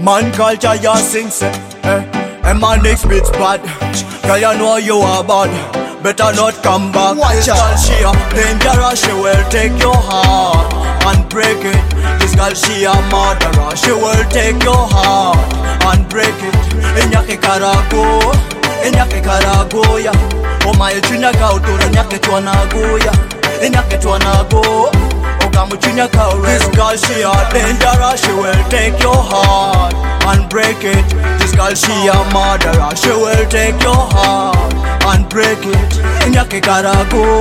Man culture ya sing say, and man next beats bad. Girl you know you are bad, better not come back. Watch out, she a dangerous, she will take your heart and break it. This girl she a murderer, she will take your heart and break it. Inyake karago, inyake karago ya. Oh my junior kautura nyake tuanago ya. Inyake tuanago. This girl she a dangerous, she will take your heart and break it. This girl she a murderer, she will take your heart and break it. Inyake karago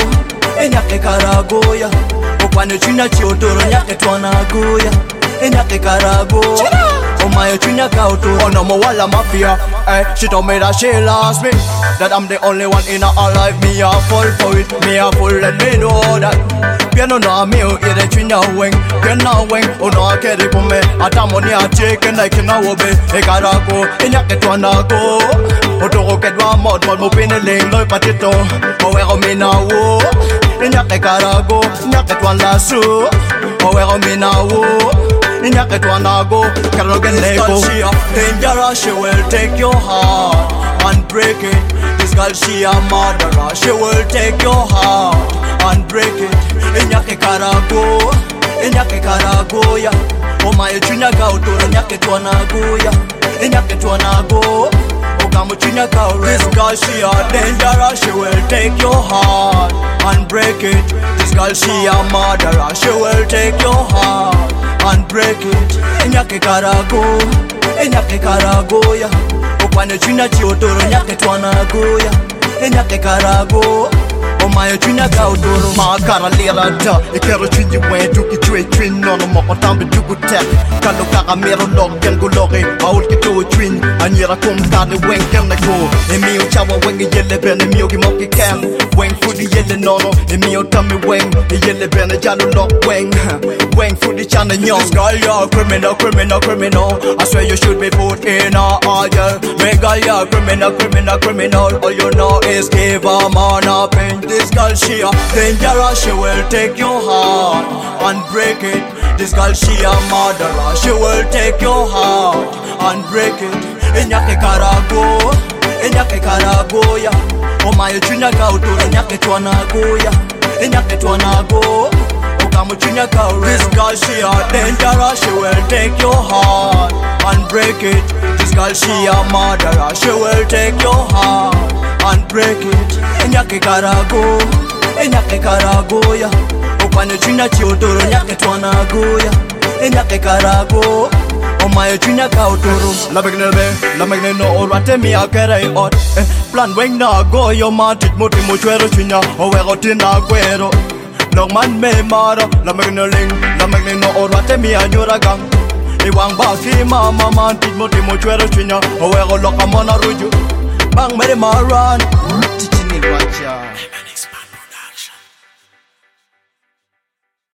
ya. Okwane china chiotoro nyake tuanago ya. Inyake karago. Oh my junior kauto, oh no wala mafia. She told me that she lost me, that I'm the only one in her life. Me a fall for it, me a full let me know that. Piano na me o ire chinya wing, piano wing. Oh no I carry for me, atamoni a chicken like na wobe. Ekarago, inyake tuanago. Otoro kedwa mod mo pineling loy patito. Owero me na wo, inyake karago, inyake tuanlasu. Owero me na wo. Inyake tuanago, karogen lego. This girl she a dangerous, she will take your heart and break it. This girl she a murderer, she will take your heart and break it. Inyake karago ya. Oh my junior kautura inyake tuanago ya. Inyake tuanago. This girl she a dangerous, she will take your heart and break it. This girl she a murderer, she will take your heart and break it. Inyake karago ya. Okwane china chiotoro inyake tuanago ya. Inyake karago. Oh my junior kaudoro makara lera da ikero chinji wentu kichwe twin nono mo tambe dugute kalo kaka mero log gengo loge aul kito twin anyira kom tane wen kemna go emi o chawa wen yele bene mi o ki moki kem wen fudi yele nono emi o tami wen yele bene jalo log wen fudi chana nyong. This girl you're criminal. I swear you should be put in a jail. Me girl you're criminal. All you know is give a man a pain. This girl she a dangerous, she will take your heart and break it. This girl she a murderer, she will take your heart and break it. Inyake karago ya. Oh my junior kautura inyake tuanago ya. Inyake tuanago. This girl she a dangerous, she will take your heart and break it. This girl she a murderer, she will take your heart and break it. Inyake karago ya. Okwane china chiotoro inyake tuanago ya. Inyake karago. Oh my junior kautoro. La megne no orate mi akere ot. Plan wing na go yo matit moti mo chwero chinya. Owero tina gwero. Long man me maro, la megne no orate mi anyura gang. Iwang baki mama man tit moti mo chwero chinya. Owero loka mona ruju. Bang mere maran. Tichini wacha.